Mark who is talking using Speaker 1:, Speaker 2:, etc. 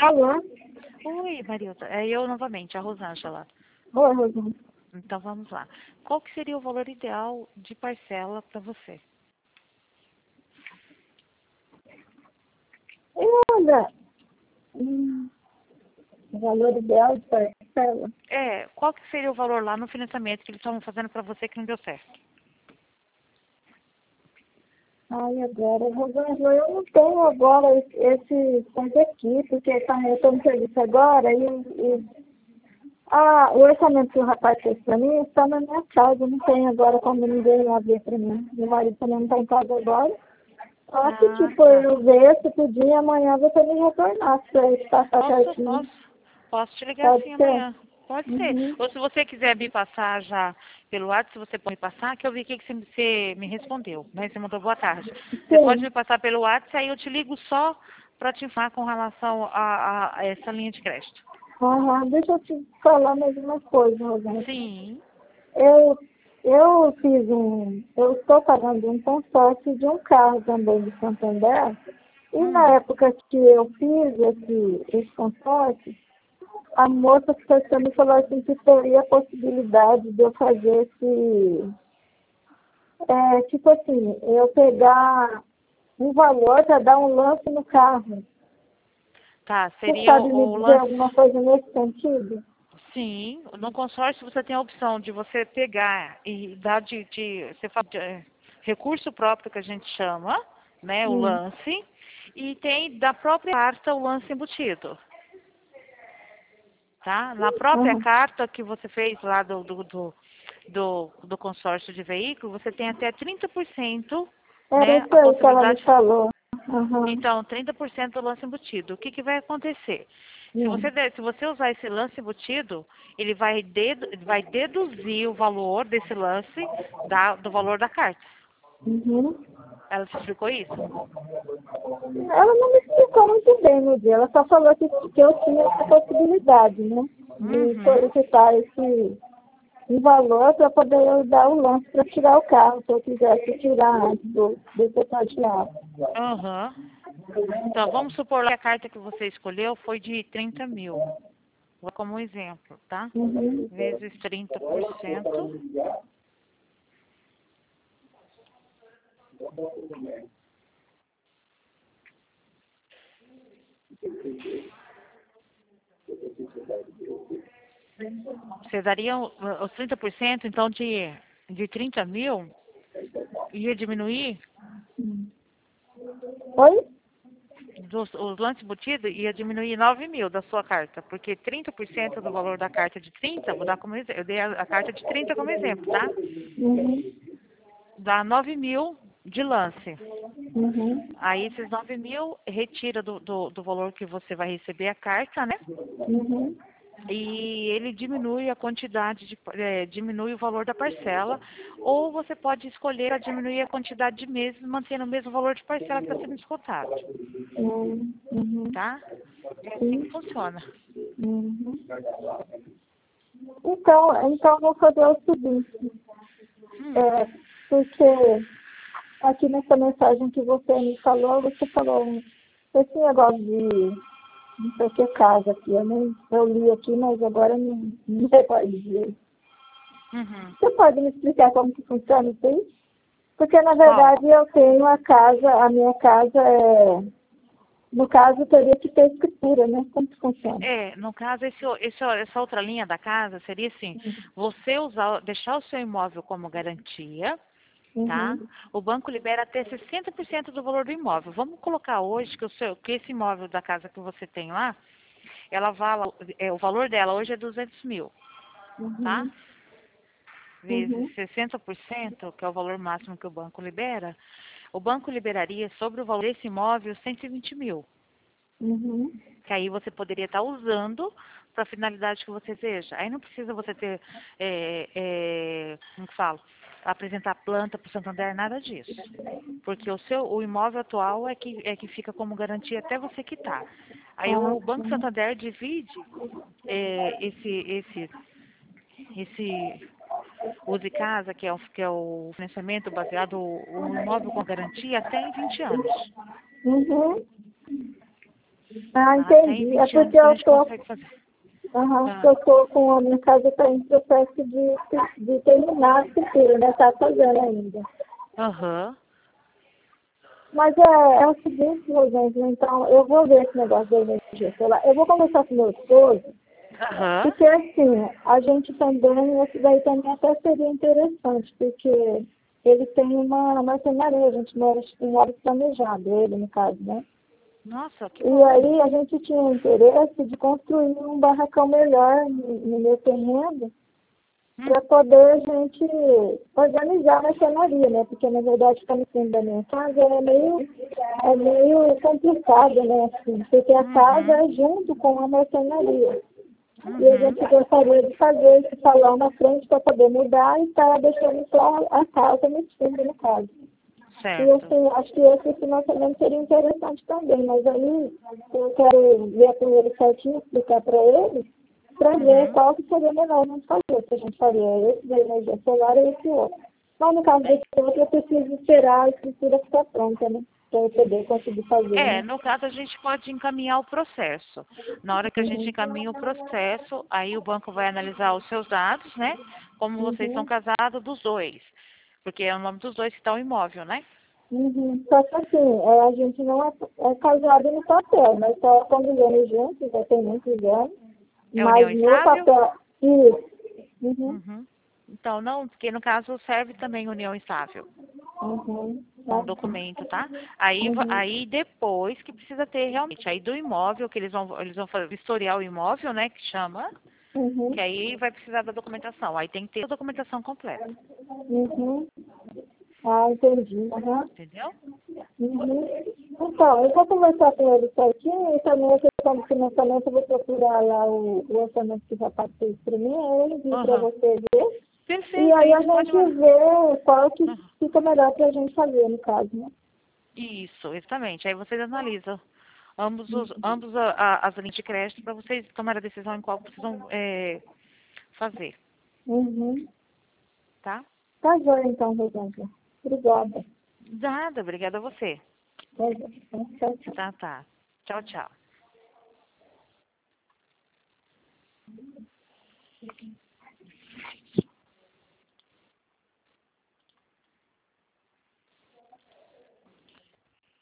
Speaker 1: Alô?
Speaker 2: Oi, Marilda. É eu novamente, a Rosângela.
Speaker 1: Oi, Rosana.
Speaker 2: Então vamos lá. Qual que seria o valor ideal de parcela para você?
Speaker 1: Olha, o valor ideal de parcela.
Speaker 2: Qual que seria o valor lá no financiamento que eles estavam fazendo para você que não deu certo?
Speaker 1: Ai, agora, Rosângela, eu não tenho agora esse ponto aqui, porque eu estou no serviço agora o orçamento que o rapaz fez para mim está na minha casa, não tem agora como ninguém lá ver para mim. Meu marido também não está em casa agora. Só que, tipo,
Speaker 2: Tá.
Speaker 1: eu ver se podia amanhã você me retornar, se eu passar certinho.
Speaker 2: Posso te ligar
Speaker 1: Pode
Speaker 2: assim
Speaker 1: ser?
Speaker 2: amanhã. Pode ser.
Speaker 1: Uhum.
Speaker 2: Ou se você quiser me passar já pelo WhatsApp, você pode me passar, que eu vi que você me respondeu, né? Você mandou boa tarde. Você pode
Speaker 1: Sim.
Speaker 2: me passar pelo WhatsApp, aí eu te ligo só para te informar com relação a essa linha de crédito.
Speaker 1: Deixa eu te falar mais uma coisa, Rosana.
Speaker 2: Sim.
Speaker 1: Eu, eu estou pagando um consórcio de um carro também de Santander, e na época que eu fiz esse consórcio, a moça que foi me falou assim que teria a possibilidade de eu fazer tipo assim, eu pegar um valor para dar um lance no carro.
Speaker 2: Tá,
Speaker 1: Você
Speaker 2: seria
Speaker 1: sabe me
Speaker 2: o
Speaker 1: dizer
Speaker 2: lance.
Speaker 1: alguma coisa nesse sentido?
Speaker 2: Sim, no consórcio você tem a opção de você pegar e dar você fala recurso próprio que a gente chama, né, o
Speaker 1: Hum.
Speaker 2: lance, e tem da própria carta o lance embutido, tá? Na própria
Speaker 1: Aham.
Speaker 2: carta que você fez lá do consórcio de veículo, você tem até 30%,
Speaker 1: Era
Speaker 2: né,
Speaker 1: isso
Speaker 2: a
Speaker 1: aí que ela me
Speaker 2: possibilidade.
Speaker 1: falou. Aham.
Speaker 2: Então, 30% do lance embutido. O que que vai acontecer?
Speaker 1: Hum.
Speaker 2: Se você usar esse lance embutido, ele vai deduzir o valor desse lance do valor da carta.
Speaker 1: Uhum.
Speaker 2: Ela te explicou isso?
Speaker 1: Ela não me explicou muito bem no dia, ela só falou que eu tinha essa possibilidade, né? De
Speaker 2: Uhum.
Speaker 1: solicitar esse um valor para poder eu dar o lance para tirar o carro, se eu quisesse tirar antes do setor de lá.
Speaker 2: Aham. Então, vamos supor lá que a carta que você escolheu foi de 30 mil. Vou como um exemplo, tá?
Speaker 1: Uhum.
Speaker 2: Vezes 30%. Você daria os 30%, então, de 30 mil, ia diminuir
Speaker 1: Oi?
Speaker 2: os lances embutidos ia diminuir 9 mil da sua carta, porque 30% do valor da carta de 30, vou dar como exemplo, eu dei a carta de 30 como exemplo, tá?
Speaker 1: Uhum.
Speaker 2: Dá 9 mil de lance.
Speaker 1: Uhum.
Speaker 2: Aí esses 9 mil retira do valor que você vai receber a carta, né?
Speaker 1: Uhum.
Speaker 2: E ele diminui a quantidade diminui o valor da parcela, ou você pode escolher para diminuir a quantidade de meses, mantendo o mesmo valor de parcela que está sendo descontado,
Speaker 1: Uhum.
Speaker 2: tá? É assim que
Speaker 1: Sim.
Speaker 2: funciona.
Speaker 1: Uhum. Então vou fazer o seguinte,
Speaker 2: Hum.
Speaker 1: porque aqui nessa mensagem que você me falou, você falou esse negócio de não sei o que casa aqui. Eu li aqui, mas agora não recordo direito.
Speaker 2: Uhum.
Speaker 1: Você pode me explicar como que funciona isso aí? Porque, na
Speaker 2: Qual?
Speaker 1: verdade, eu tenho a minha casa no caso, teria que ter escritura, né? Como que funciona?
Speaker 2: No caso, essa outra linha da casa seria assim, você deixar o seu imóvel como garantia, tá?
Speaker 1: Uhum.
Speaker 2: O banco libera até 60% do valor do imóvel. Vamos colocar hoje que esse imóvel da casa que você tem lá, o valor dela hoje é 200 mil, tá?
Speaker 1: Uhum.
Speaker 2: Vezes
Speaker 1: Uhum.
Speaker 2: 60%, que é o valor máximo que o banco libera, o banco liberaria sobre o valor desse imóvel 120 mil.
Speaker 1: Uhum.
Speaker 2: Que aí você poderia estar usando para a finalidade que você deseja. Aí não precisa você ter, como que falo, apresentar planta para o Santander, nada disso. Porque o imóvel atual é que fica como garantia até você quitar. Aí
Speaker 1: Ah,
Speaker 2: o Banco
Speaker 1: sim.
Speaker 2: Santander divide esse Use Casa, que é o financiamento baseado o imóvel com garantia até em 20 anos.
Speaker 1: Uhum. Ah,
Speaker 2: Até em
Speaker 1: entendi. É
Speaker 2: 20 anos
Speaker 1: porque
Speaker 2: que a
Speaker 1: eu
Speaker 2: gente
Speaker 1: tô,
Speaker 2: consegue fazer.
Speaker 1: eu tô com a minha casa está em processo de terminar a escritura, né? Está fazendo ainda.
Speaker 2: Aham.
Speaker 1: Mas é o seguinte, Rosângela, então eu vou ver esse negócio da energia solar. Eu vou conversar com meu esposo,
Speaker 2: Aham.
Speaker 1: porque assim, a gente também, esse daí também até seria interessante, porque ele tem uma marcenaria, a gente mora em área planejada, ele no caso, né?
Speaker 2: Nossa, que
Speaker 1: E
Speaker 2: bom.
Speaker 1: aí a gente tinha interesse de construir um barracão melhor no meu terreno, para poder a gente organizar a marcenaria, né? Porque na verdade ficar no fundo da minha casa é meio complicado, né? Assim, porque a casa
Speaker 2: Uhum.
Speaker 1: é junto com a marcenaria. E a
Speaker 2: Uhum.
Speaker 1: gente gostaria de fazer esse salão na frente para poder mudar e estar deixando só a casa no fundo, no caso. E
Speaker 2: Certo.
Speaker 1: assim, acho que esse financiamento seria interessante também, mas aí eu quero ver com ele certinho, explicar para ele, para ver
Speaker 2: Uhum.
Speaker 1: qual que seria melhor a gente fazer. Se a gente faria esse da energia solar ou esse outro. Mas no caso desse outro, eu preciso esperar a escritura ficar pronta, né? Para eu poder conseguir fazer,
Speaker 2: É,
Speaker 1: né?
Speaker 2: no caso a gente pode encaminhar o processo. Na hora que a gente
Speaker 1: Uhum.
Speaker 2: encaminha o processo, aí o banco vai analisar os seus dados, né? Como vocês são
Speaker 1: Uhum.
Speaker 2: casados dos dois. Porque é o nome dos dois que está o imóvel, né?
Speaker 1: Uhum. Só que assim, a gente não é casado no papel, mas só convivendo juntos, já tem muitos anos,
Speaker 2: É união
Speaker 1: mas no
Speaker 2: estável?
Speaker 1: papel, isso. Uhum.
Speaker 2: Uhum. Então, não, porque no caso serve também união estável.
Speaker 1: Uhum.
Speaker 2: Um
Speaker 1: Assim.
Speaker 2: documento, tá? Aí,
Speaker 1: Uhum.
Speaker 2: aí depois que precisa ter realmente, aí do imóvel, que eles vão fazer, vistoriar o imóvel, né, que chama, que
Speaker 1: Uhum.
Speaker 2: aí vai precisar da documentação. Aí tem que ter a documentação completa,
Speaker 1: Uhum. Ah, entendi. Uhum.
Speaker 2: entendeu?
Speaker 1: Uhum. Então, eu vou conversar com ele certinho e também a questão do financiamento, eu vou procurar lá o orçamento que já passou para mim, aí eu envio para
Speaker 2: Aham.
Speaker 1: você ver. E
Speaker 2: Perfeito,
Speaker 1: aí
Speaker 2: aí
Speaker 1: a
Speaker 2: você pode
Speaker 1: gente
Speaker 2: mandar.
Speaker 1: vê qual que
Speaker 2: Aham.
Speaker 1: fica melhor para a gente fazer, no caso, né?
Speaker 2: Isso, exatamente. Aí vocês analisam ambos as linhas de crédito para vocês tomarem a decisão em qual precisam fazer,
Speaker 1: Uhum.
Speaker 2: tá?
Speaker 1: Tá joia, então, Rosângela. Obrigada.
Speaker 2: Nada, obrigada a você.
Speaker 1: Tá joia. Tchau, tchau.
Speaker 2: Tá, tá. Tchau, tchau.